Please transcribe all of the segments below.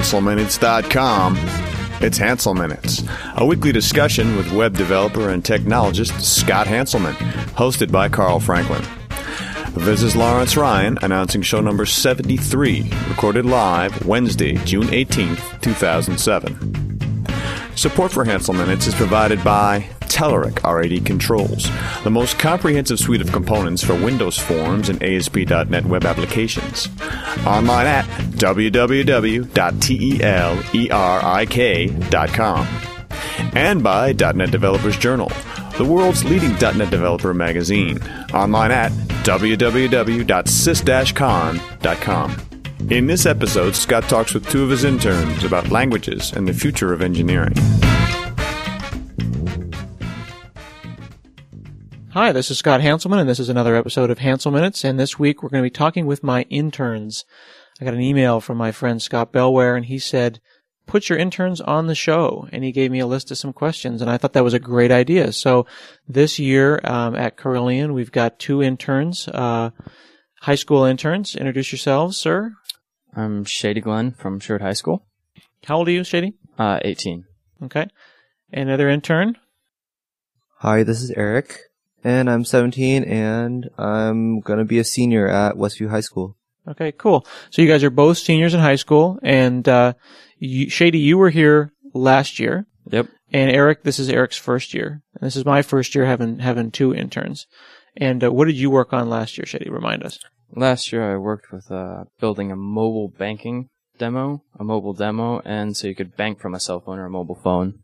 HanselMinutes.com. It's Hansel Minutes, a weekly discussion with web developer and technologist Scott Hanselman, hosted by Carl Franklin. This is Lawrence Ryan announcing show number 73, recorded live Wednesday, June 18th, 2007. Support for Hansel Minutes is provided by Telerik RAD Controls, the most comprehensive suite of components for Windows Forms and ASP.NET web applications. Online at www.telerik.com. And by .NET Developers Journal, the world's leading .NET developer magazine. Online at www.sys-con.com. In this episode, Scott talks with two of his interns about languages and the future of engineering. Hi, this is Scott Hanselman, and this is another episode of Hansel Minutes, and this week we're going to be talking with my interns. I got an email from my friend Scott Bellware, and he said, put your interns on the show, and he gave me a list of some questions, and I thought that was a great idea. So this year at Carillion, we've got two interns, high school interns. Introduce yourselves, sir. I'm Shady Glenn from Sherwood High School. How old are you, Shady? 18. Okay. Another intern? Hi, this is Eric, and I'm 17, and I'm going to be a senior at Westview High School. Okay, cool. So you guys are both seniors in high school, and Shady, you were here last year. Yep. And Eric, this is Eric's first year. And this is my first year having two interns. And what did you work on last year, Shady? Remind us. Last year I worked with building a mobile banking demo, and so you could bank from a cell phone or a mobile phone.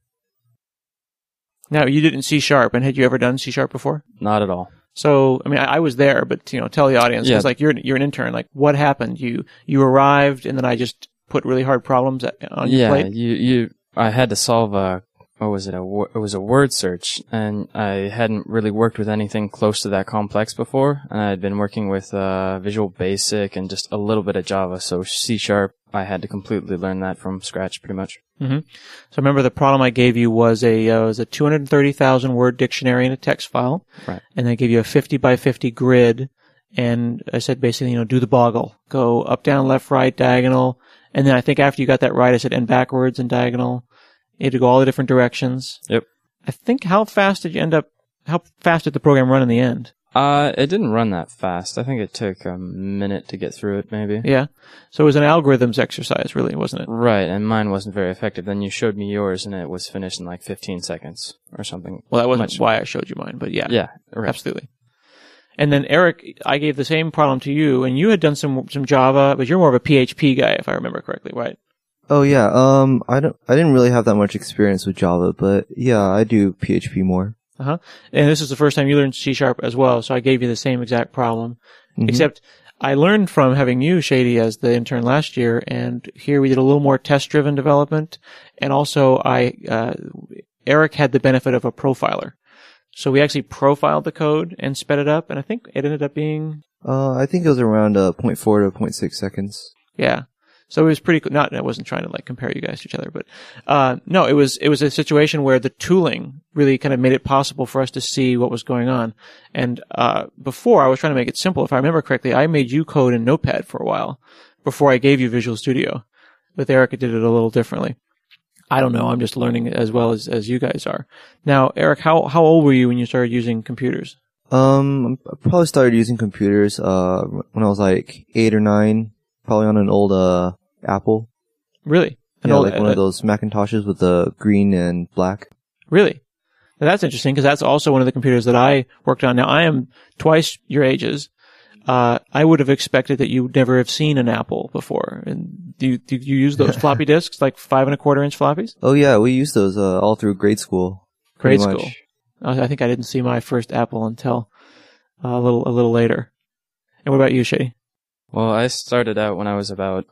Now, you did in C#, and had you ever done C# before? Not at all. So, I mean, I was there, but, tell the audience, because, like, you're an intern. Like, what happened? You arrived, and then I just put really hard problems on your plate? Yeah, I had to solve it was a word search, and I hadn't really worked with anything close to that complex before, and I had been working with Visual Basic and just a little bit of Java, so C#, I had to completely learn that from scratch, pretty much. Mm-hmm. So remember the problem I gave you was a 230,000 word dictionary in a text file, right? And I gave you a 50 by 50 grid, and I said basically, do the boggle, go up, down, left, right, diagonal, and then I think after you got that right, I said and backwards and diagonal. You had to go all the different directions. Yep. I think how fast did the program run in the end? It didn't run that fast. I think it took a minute to get through it, maybe. Yeah. So it was an algorithms exercise, really, wasn't it? Right, and mine wasn't very effective. Then you showed me yours, and it was finished in like 15 seconds or something. Well, that wasn't why I showed you mine, but yeah. Yeah, right. Absolutely. And then, Eric, I gave the same problem to you, and you had done some Java, but you're more of a PHP guy, if I remember correctly, right? Oh yeah, I didn't really have that much experience with Java, but yeah, I do PHP more. Uh-huh. And this is the first time you learned C# as well, so I gave you the same exact problem. Mm-hmm. Except I learned from having you, Shady, as the intern last year, and here we did a little more test-driven development, and also Eric had the benefit of a profiler. So we actually profiled the code and sped it up, and I think it ended up being... I think it was around 0.4 to 0.6 seconds. Yeah. So it was pretty cool. I wasn't trying to compare you guys to each other, but no, it was a situation where the tooling really kind of made it possible for us to see what was going on. And before I was trying to make it simple. If I remember correctly, I made you code in Notepad for a while before I gave you Visual Studio. With Eric, it did it a little differently. I don't know. I'm just learning as well as you guys are. Now, Eric, how old were you when you started using computers? I probably started using computers when I was like 8 or 9, probably on an old Apple. Really? Like one of those Macintoshes with the green and black. Really? Now that's interesting because that's also one of the computers that I worked on. Now I am twice your ages. I would have expected that you would never have seen an Apple before. And do you use those floppy disks, like 5.25-inch floppies? Oh yeah, we used those all through grade school. Grade school. I think I didn't see my first Apple until a little later. And what about you, Shady? Well, I started out when I was about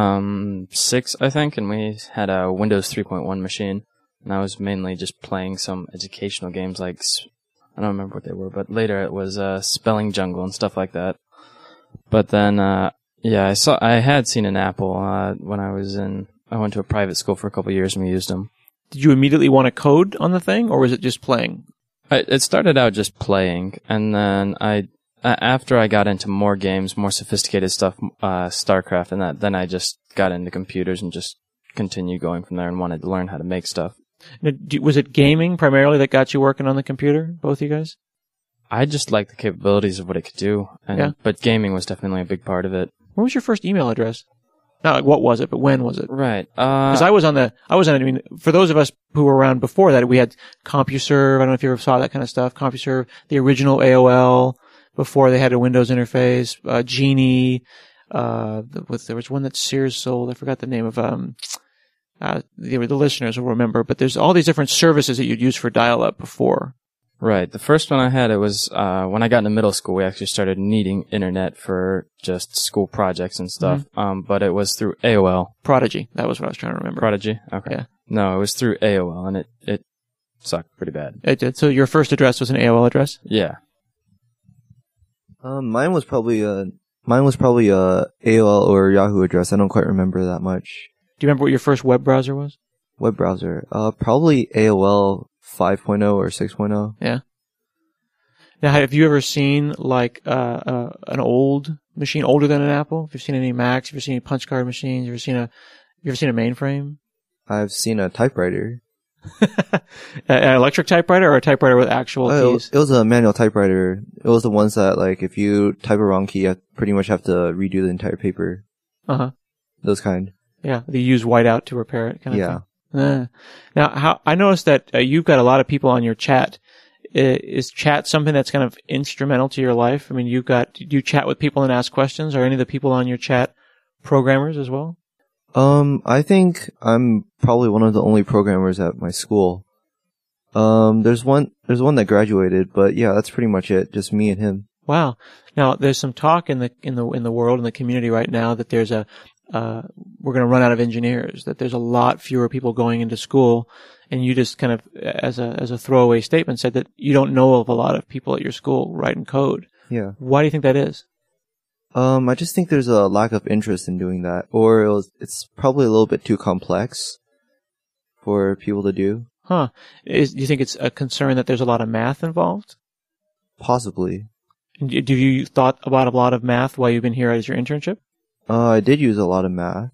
6, I think, and we had a Windows 3.1 machine, and I was mainly just playing some educational games like, I don't remember what they were, but later it was Spelling Jungle and stuff like that. But then, I had seen an Apple when I went to a private school for a couple of years and we used them. Did you immediately want to code on the thing, or was it just playing? It started out just playing, and then after I got into more games, more sophisticated stuff, StarCraft and that, then I just got into computers and just continue going from there and wanted to learn how to make stuff. Now, was it gaming primarily that got you working on the computer, both of you guys? I just liked the capabilities of what it could do, but gaming was definitely a big part of it. What was your first email address? Not like what was it, but when was it? Right. Because I was on, I mean, for those of us who were around before that, we had CompuServe. I don't know if you ever saw that kind of stuff. CompuServe, the original AOL, before they had a Windows interface, Genie, there was one that Sears sold. I forgot the name of, the listeners will remember, but there's all these different services that you'd use for dial-up before. Right. The first one I had, it was, when I got into middle school, we actually started needing internet for just school projects and stuff. But it was through AOL. Prodigy. That was what I was trying to remember. Prodigy? Okay. Yeah. No, it was through AOL, and it sucked pretty bad. It did. So your first address was an AOL address? Yeah. Mine was probably AOL or Yahoo address. I don't quite remember that much. Do you remember what your first web browser was? Web browser. Probably AOL 5.0 or 6.0. Yeah. Now, have you ever seen like an old machine, older than an Apple? Have you seen any Macs? Have you seen any punch card machines? Have you ever seen a mainframe? I've seen a typewriter. An electric typewriter or a typewriter with actual keys? It was a manual typewriter. It was the ones that, like, if you type a wrong key, you pretty much have to redo the entire paper. Those kind. Yeah, they use whiteout to repair it, kind of thing. Now, I noticed that you've got a lot of people on your chat. Is chat something that's kind of instrumental to your life? I mean, do you chat with people and ask questions? Are any of the people on your chat programmers as well? I think I'm probably one of the only programmers at my school. There's one that graduated, but yeah, that's pretty much it. Just me and him. Wow. Now, there's some talk in the world, in the community right now that there's we're going to run out of engineers, that there's a lot fewer people going into school, and you just kind of, as a throwaway statement, said that you don't know of a lot of people at your school writing code. Yeah. Why do you think that is? I just think there's a lack of interest in doing that, or it's probably a little bit too complex for people to do. Huh. Do you think it's a concern that there's a lot of math involved? Possibly. Do you thought about a lot of math while you've been here as your internship? I did use a lot of math.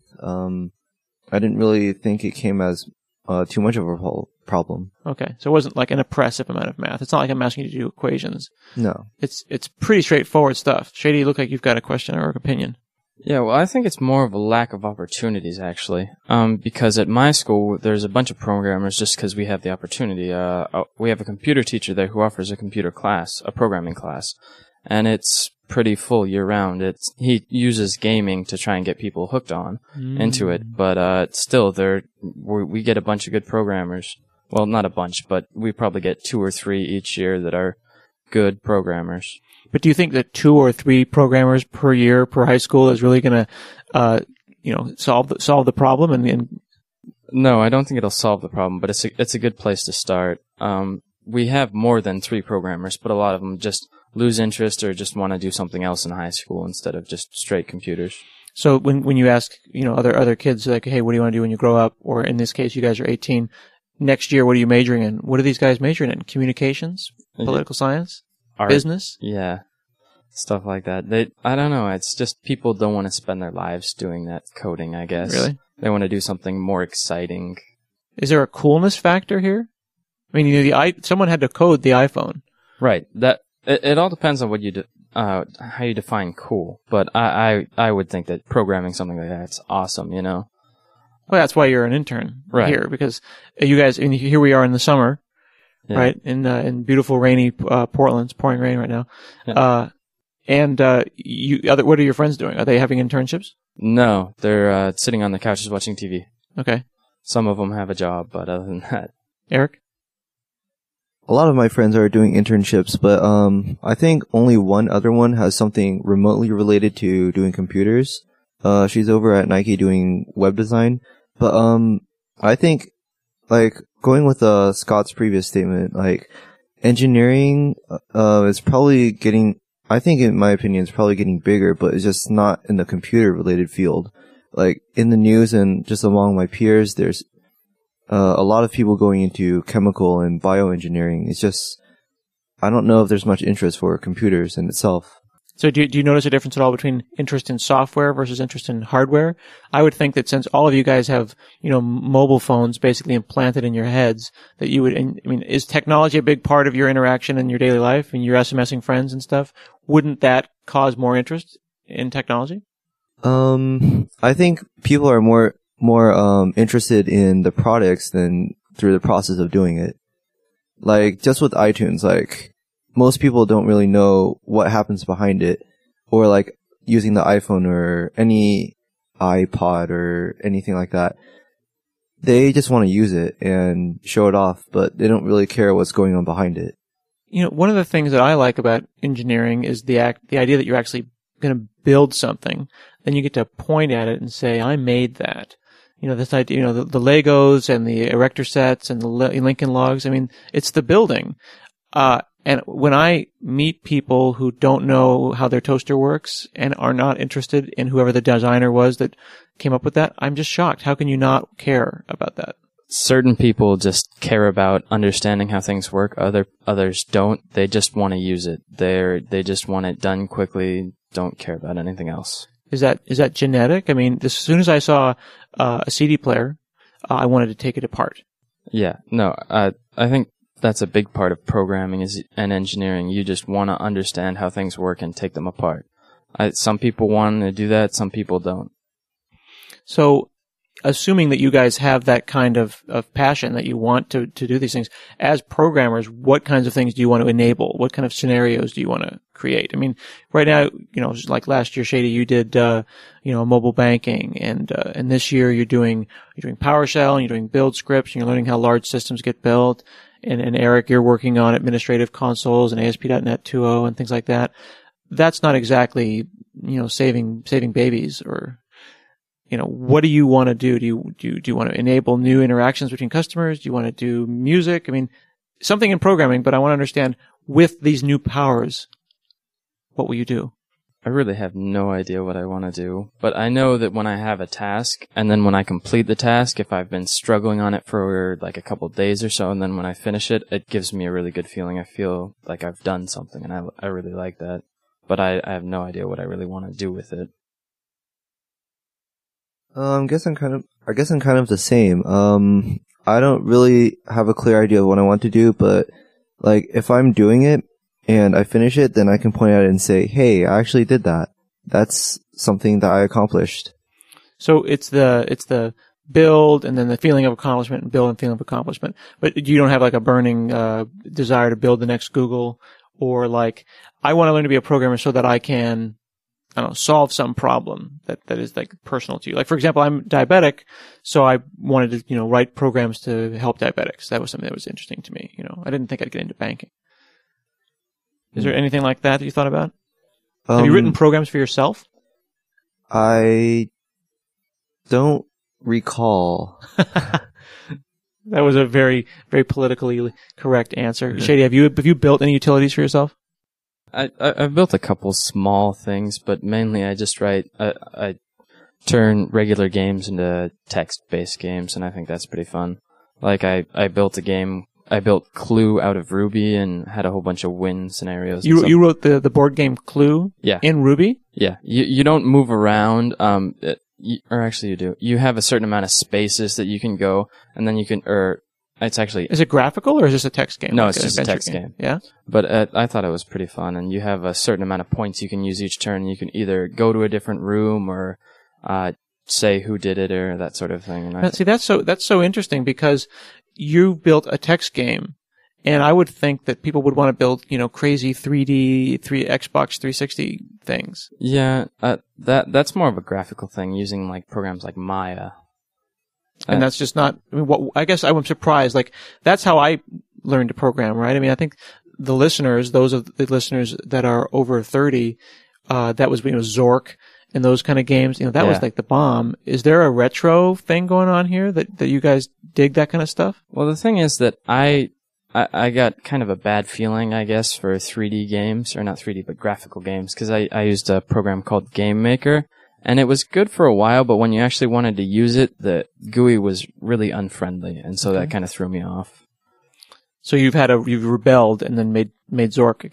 I didn't really think it came as too much of a problem. Okay, so it wasn't like an oppressive amount of math. It's not like I'm asking you to do equations. No. It's pretty straightforward stuff. Shady, you look like you've got a question or an opinion. Yeah, well, I think it's more of a lack of opportunities, actually. Because at my school, there's a bunch of programmers just because we have the opportunity. We have a computer teacher there who offers a computer class, a programming class. And it's pretty full year-round. He uses gaming to try and get people hooked into it. But still, we get a bunch of good programmers. Well, not a bunch, but we probably get 2 or 3 each year that are good programmers. But do you think that 2 or 3 programmers per year per high school is really going to, solve the problem? And No, I don't think it'll solve the problem, but it's a good place to start. We have more than 3 programmers, but a lot of them just lose interest or just want to do something else in high school instead of just straight computers. So when you ask, other kids like, hey, what do you want to do when you grow up? Or in this case, you guys are 18. Next year, what are you majoring in? What are these guys majoring in? Communications? Political science? Art, business? Yeah. Stuff like that. I don't know. It's just people don't want to spend their lives doing that coding, I guess. Really? They want to do something more exciting. Is there a coolness factor here? I mean, someone had to code the iPhone. Right. It all depends on what you how you define cool. But I would think that programming something like that's awesome, Well, that's why you're an intern here, because you guys, here we are in the summer, right? In beautiful rainy Portland. It's pouring rain right now. Yeah. What are your friends doing? Are they having internships? No, they're sitting on the couches watching TV. Okay. Some of them have a job, but other than that. Eric? A lot of my friends are doing internships, but I think only one other one has something remotely related to doing computers. She's over at Nike doing web design. But I think, like, going with Scott's previous statement, like, engineering is probably getting, I think in my opinion, it's probably getting bigger, but it's just not in the computer-related field. Like, in the news and just among my peers, there's a lot of people going into chemical and bioengineering. It's just, I don't know if there's much interest for computers in itself. So do you notice a difference at all between interest in software versus interest in hardware? I would think that since all of you guys have, mobile phones basically implanted in your heads, that you would, is technology a big part of your interaction in your daily life and you're SMSing friends and stuff? Wouldn't that cause more interest in technology? I think people are more interested in the products than through the process of doing it. Like, just with iTunes, like, most people don't really know what happens behind it, or like using the iPhone or any iPod or anything like that. They just want to use it and show it off, but they don't really care what's going on behind it. One of the things that I like about engineering is the idea that you're actually going to build something. Then you get to point at it and say, I made that. This idea, the Legos and the erector sets and the Lincoln Logs. It's the building. And when I meet people who don't know how their toaster works and are not interested in whoever the designer was that came up with that, I'm just shocked. How can you not care about that? Certain people just care about understanding how things work. Others don't. They just want to use it. They just want it done quickly. Don't care about anything else. Is that genetic? As soon as I saw a CD player, I wanted to take it apart. Yeah. No. I think that's a big part of programming and engineering. You just want to understand how things work and take them apart. Some people want to do that. Some people don't. So, assuming that you guys have that kind of passion that you want to do these things, as programmers, what kinds of things do you want to enable? What kind of scenarios do you want to create? Right now, like last year, Shady, you did, mobile banking, and this year you're doing PowerShell, and you're doing build scripts, and you're learning how large systems get built. And Eric, you're working on administrative consoles and ASP.NET 2.0 and things like that. That's not exactly, saving babies or, what do you want to do? Do you want to enable new interactions between customers? Do you want to do music? Something in programming, but I want to understand with these new powers, what will you do? I really have no idea what I want to do, but I know that when I have a task, and then when I complete the task, if I've been struggling on it for like a couple of days or so, and then when I finish it, it gives me a really good feeling. I feel like I've done something, and I really like that. But I have no idea what I really want to do with it. I guess I'm kind of the same. I don't really have a clear idea of what I want to do, but like if I'm doing it and I finish it, then I can point at it and say, hey, I actually did that. That's something that I accomplished. So it's the build and then the feeling of accomplishment and build and feeling of accomplishment. But you don't have like a burning desire to build the next Google, or like, I want to learn to be a programmer so that I can, solve some problem that is like personal to you. Like, for example, I'm diabetic, so I wanted to, write programs to help diabetics. That was something that was interesting to me. I didn't think I'd get into banking. Is there anything like that you thought about? Have you written programs for yourself? I don't recall. That was a very, very politically correct answer. Shady, have you built any utilities for yourself? I've built a couple small things, but mainly I just write. I turn regular games into text-based games, and I think that's pretty fun. Like I built a game. I built Clue out of Ruby and had a whole bunch of win scenarios. You wrote the board game Clue? Yeah. In Ruby? Yeah. You don't move around. Or actually you do. You have a certain amount of spaces that you can go, and then you can. It's actually. Is it graphical or is this a text game? No, like it's just a text game. Yeah. But I thought it was pretty fun, and you have a certain amount of points you can use each turn. You can either go to a different room or say who did it or that sort of thing. And See, that's so interesting because you built a text game, and I would think that people would want to build, crazy 3D, Xbox 360 things. Yeah, that's more of a graphical thing using like programs like Maya. And that's just not, I guess I'm surprised. Like, that's how I learned to program, right? I think the listeners, those of the listeners that are over 30, that was, Zork and those kind of games, that was like the bomb. Is there a retro thing going on here that you guys dig that kind of stuff? Well, the thing is that I got kind of a bad feeling, I guess, for 3D games, or not 3D, but graphical games, because I used a program called Game Maker. And it was good for a while, but when you actually wanted to use it, the GUI was really unfriendly, and so that kind of threw me off. So you've rebelled and then made Zork again.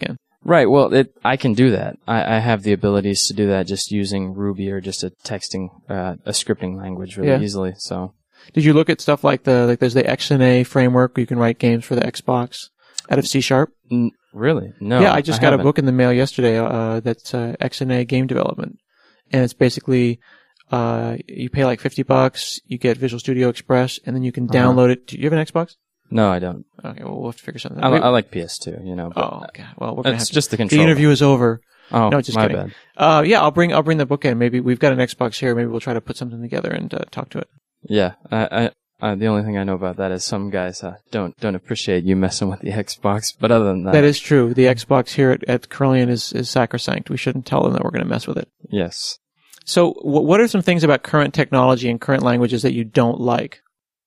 Right. Well, I can do that. I have the abilities to do that just using Ruby or just a scripting language really easily. So, did you look at stuff like there's the XNA framework where you can write games for the Xbox out of C#? Really? No. Yeah, I just got haven't. a book in the mail yesterday. That's XNA game development, and it's basically you pay like $50, you get Visual Studio Express, and then you can download it. Do you have an Xbox? No, I don't. Okay, well, we'll have to figure something out. I like PS2, you know. But oh, okay. Well, we're gonna have to. Just the The controller. interview is over. Oh, no, just my kidding. bad. Yeah, I'll bring the book in. Maybe we've got an Xbox here. Maybe we'll try to put something together and talk to it. Yeah, the only thing I know about that is some guys don't appreciate you messing with the Xbox. But other than that, That is true. The Xbox here at Corellian is sacrosanct. We shouldn't tell them that we're going to mess with it. yes. So, what are some things about current technology and current languages that you don't like?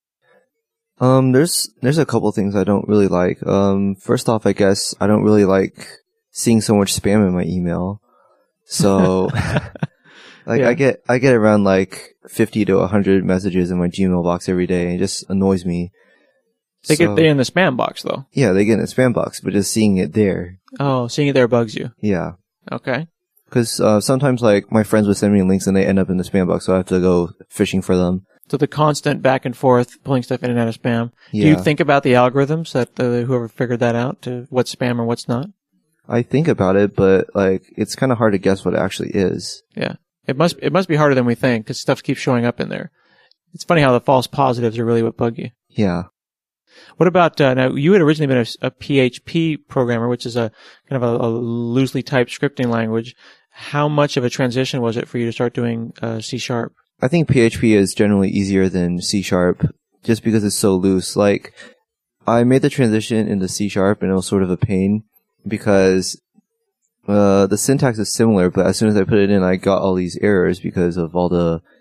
There's a couple things I don't really like. First off, I guess I don't really like seeing so much spam in my email. So, like, Yeah. I get around like 50 to 100 messages in my Gmail box every day, and it just annoys me. They're in the spam box though. Yeah, they get in the spam box, but just seeing it there. Oh, seeing it there bugs you. Yeah. Okay. Cause, sometimes like my friends would send me links and they end up in the spam box, so I have to go fishing for them. So the constant back and forth, pulling stuff in and out of spam. Yeah. Do you think about the algorithms that whoever figured that out to what's spam or what's not? I think about it, but like, it's kind of hard to guess what it actually is. Yeah. It must be harder than we think because stuff keeps showing up in there. It's funny how the false positives are really what bug you. Yeah. What about, now you had originally been a PHP programmer, which is a kind of a loosely typed scripting language. How much of a transition was it for you to start doing C#? I think PHP is generally easier than C# just because it's so loose. Like, I made the transition into C# and it was sort of a pain because the syntax is similar, but as soon as I put it in, I got all these errors because of all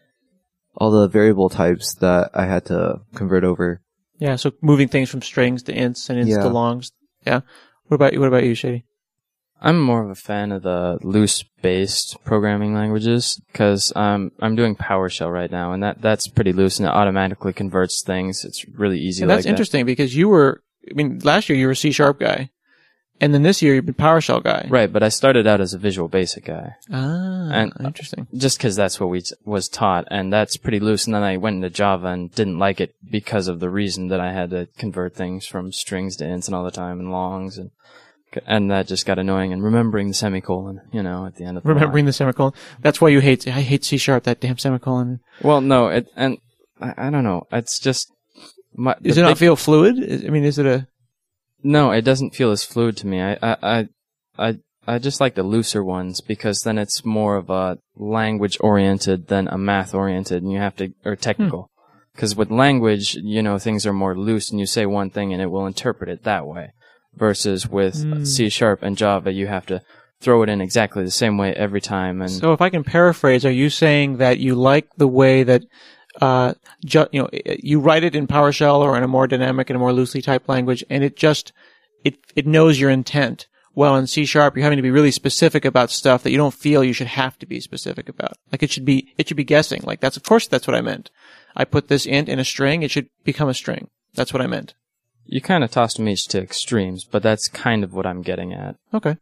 the variable types that I had to convert over. Yeah, so moving things from strings to ints and ints to longs. Yeah. What about you, Shady? I'm more of a fan of the loose-based programming languages because I'm doing PowerShell right now, and that's pretty loose, and it automatically converts things. It's really easy. And that's interesting because last year you were a C# guy, and then this year you've been PowerShell guy. Right, but I started out as a Visual Basic guy. Ah, interesting. Just because that's what we was taught, and that's pretty loose. And then I went into Java and didn't like it because of the reason that I had to convert things from strings to ints and all the time and longs and that just got annoying. And remembering the semicolon, at the end of the line. The semicolon. That's why I hate C#, that damn semicolon. Well, no, I don't know. It's just... Does it not feel fluid? Is it a... No, it doesn't feel as fluid to me. I just like the looser ones because then it's more of a language-oriented than a math-oriented, and or technical. Because with language, things are more loose, and you say one thing and it will interpret it that way. Versus with C# and Java, you have to throw it in exactly the same way every time. And so if I can paraphrase, are you saying that you like the way that you write it in PowerShell or in a more dynamic and a more loosely typed language, and it knows your intent? Well, in C# you're having to be really specific about stuff that you don't feel you should have to be specific about. Like it should be guessing. Like that's what I meant. I put this int in a string, it should become a string. That's what I meant. You kind of tossed them each to extremes, but that's kind of what I'm getting at. Okay.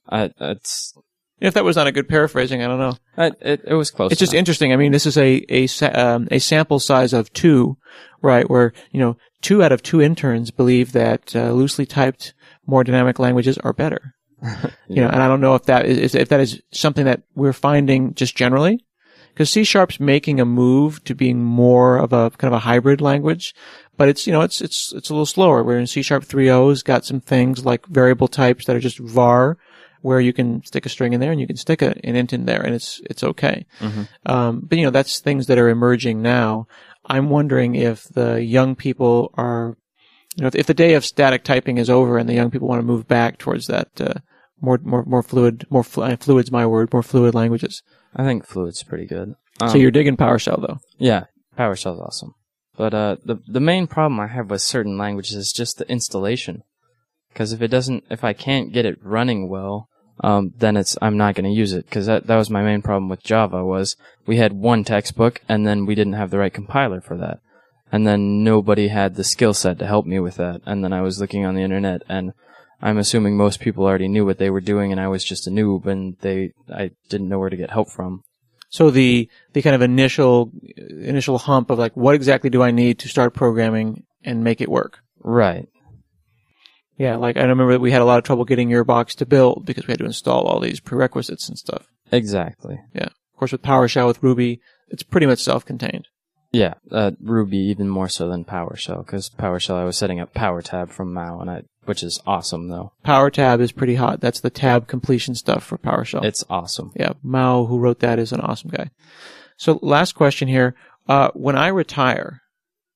If that was not a good paraphrasing, I don't know. It was close. It's just interesting. This is a sample size of 2, right? Where 2 out of 2 interns believe that loosely typed, more dynamic languages are better. Yeah. And I don't know if that is something that we're finding just generally, because C#'s making a move to being more of a kind of a hybrid language. But it's a little slower. Where in C# 3.0's got some things like variable types that are just var, where you can stick a string in there and you can stick an int in there and it's okay. Mm-hmm. But that's things that are emerging now. I'm wondering if the young people are, if the day of static typing is over and the young people want to move back towards that, more fluid, fluid's my word, more fluid languages. I think fluid's pretty good. So you're digging PowerShell though? Yeah, PowerShell's awesome. But the main problem I have with certain languages is just the installation. Because if I can't get it running well, then I'm not going to use it. Because that was my main problem with Java was we had one textbook and then we didn't have the right compiler for that. And then nobody had the skill set to help me with that. And then I was looking on the internet and I'm assuming most people already knew what they were doing, and I was just a noob, and I didn't know where to get help from. So the kind of initial hump of like, what exactly do I need to start programming and make it work? Right. Yeah, like I remember that we had a lot of trouble getting your box to build because we had to install all these prerequisites and stuff. Exactly. Yeah. Of course, with PowerShell, with Ruby, it's pretty much self-contained. Yeah, Ruby even more so than PowerShell, because PowerShell I was setting up PowerTab from Mao, which is awesome though. PowerTab is pretty hot. That's the tab completion stuff for PowerShell. It's awesome. Yeah, Mao, who wrote that, is an awesome guy. So last question here. When I retire,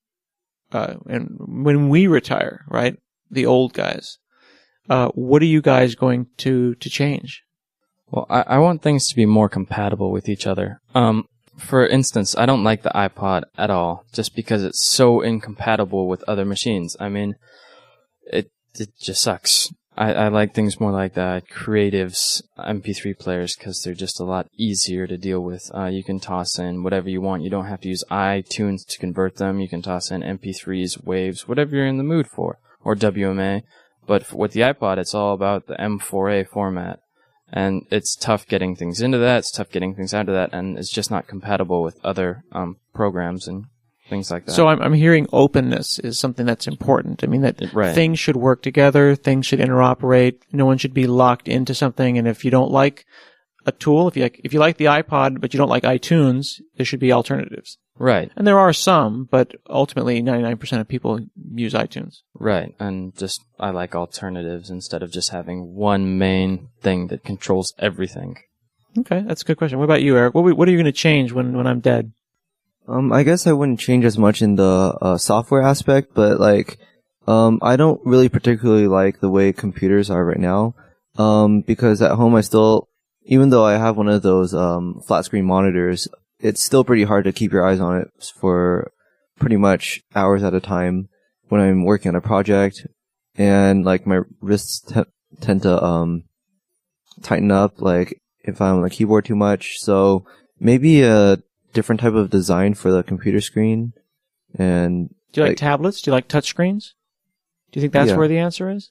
and when we retire, right, the old guys, what are you guys going to change? Well, I want things to be more compatible with each other. For instance, I don't like the iPod at all, just because it's so incompatible with other machines. I mean, it just sucks. I like things more like the Creative's MP3 players, because they're just a lot easier to deal with. You can toss in whatever you want. You don't have to use iTunes to convert them. You can toss in MP3s, waves, whatever you're in the mood for, or WMA. But with the iPod, it's all about the M4A format. And it's tough getting things into that, it's tough getting things out of that, and it's just not compatible with other programs and things like that. So I'm hearing openness is something that's important. I mean, that Right. things should work together, things should interoperate, no one should be locked into something, and if you don't like a tool, if you like the iPod but you don't like iTunes, there should be alternatives. Right, And there are some, but ultimately 99% of people use iTunes. right. And just, I like alternatives instead of just having one main thing that controls everything. Okay, that's a good question. What about you, Eric? What are you going to change when I'm dead? I guess I wouldn't change as much in the software aspect, but like, I don't really particularly like the way computers are right now, because at home I still, even though I have one of those flat screen monitors, it's still pretty hard to keep your eyes on it for pretty much hours at a time when I'm working on a project, and like my wrists tend to tighten up like if I'm on the keyboard too much. So maybe a different type of design for the computer screen. And Do you like tablets? Do you like touchscreens? Do you think that's Yeah. where the answer is?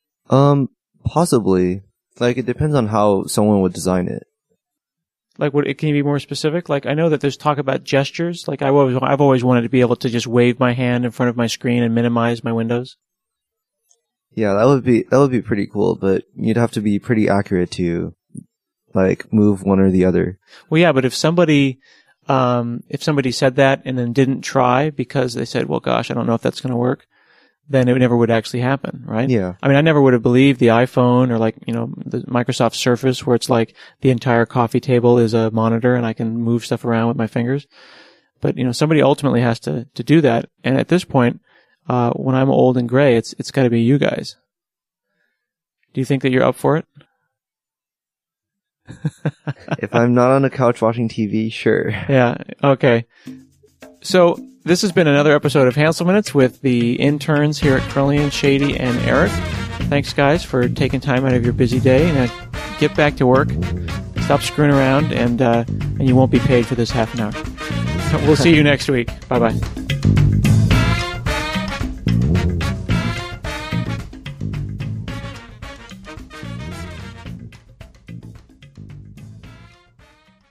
Possibly. Like, it depends on how someone would design it. Like, can you be more specific? Like, I know that there's talk about gestures. Like, I've always wanted to be able to just wave my hand in front of my screen and minimize my windows. Yeah, that would be pretty cool, but you'd have to be pretty accurate to, like, move one or the other. Well, yeah, but if somebody said that and then didn't try because they said, well, gosh, I don't know if that's going to work, then it never would actually happen, right? Yeah. I mean, I never would have believed the iPhone or like, the Microsoft Surface where it's like the entire coffee table is a monitor and I can move stuff around with my fingers. But, somebody ultimately has to do that. And at this point, when I'm old and gray, it's got to be you guys. Do you think that you're up for it? If I'm not on the couch watching TV, sure. Yeah. Okay. So this has been another episode of Hansel Minutes with the interns here at Trillian, Shady, and Eric. Thanks, guys, for taking time out of your busy day. Now get back to work. Stop screwing around, and you won't be paid for this half an hour. We'll see you next week. Bye-bye.